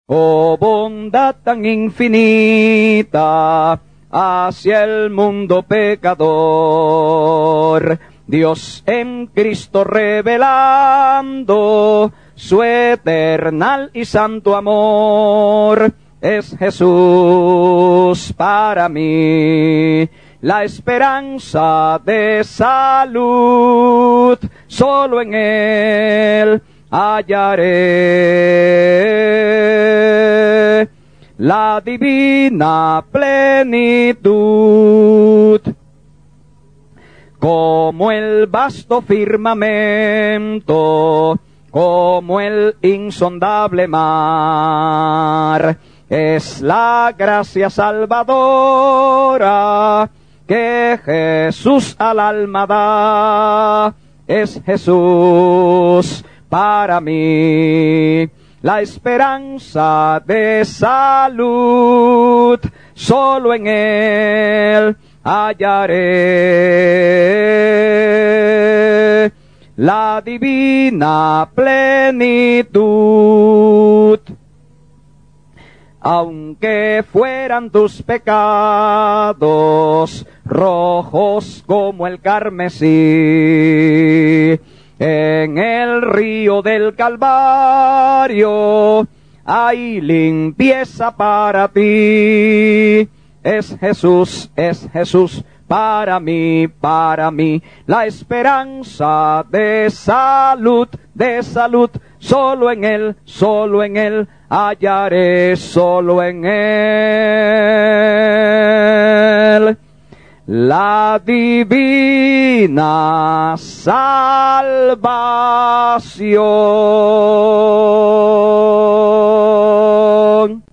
Oh bondad tan infinita hacia el mundo pecador, Dios en Cristo revelando su eternal y santo amor. Es Jesús para mí la esperanza de salud, solo en Él hallaré la divina plenitud. Como el vasto firmamento, como el insondable mar, es la gracia salvadora que Jesús al alma da. Es Jesús para mí la esperanza de salud, solo en Él hallaré la divina plenitud. Aunque fueran tus pecados rojos como el carmesí, en el río del Calvario hay limpieza para ti. Es Jesús para mí, la esperanza de salud, solo en Él hallaré, solo en Él la divina salvación.